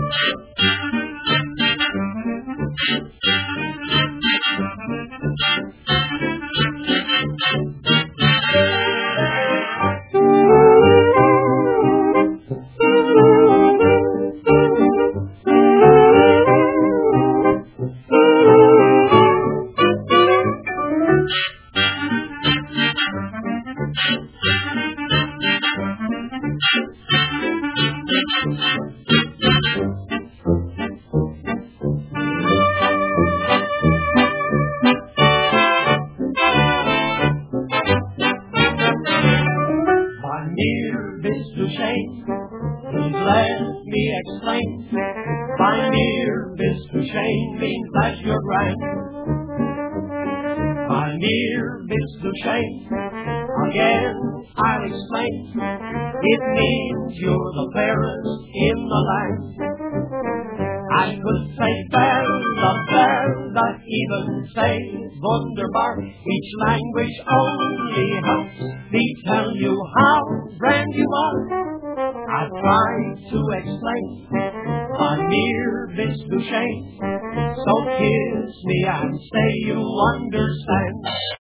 Dear Miss Duchesne, please let me explain. My dear Miss Duchesne means that you're grand. My dear Miss Duchesne, again I'll explain. It means you're the fairest in the land. I could say Bella, Bella, even say Wunderbar. Each language only helps me tell you how grand you are. I try to explain, my dear Miss Duchesne, so kiss me and say you understand.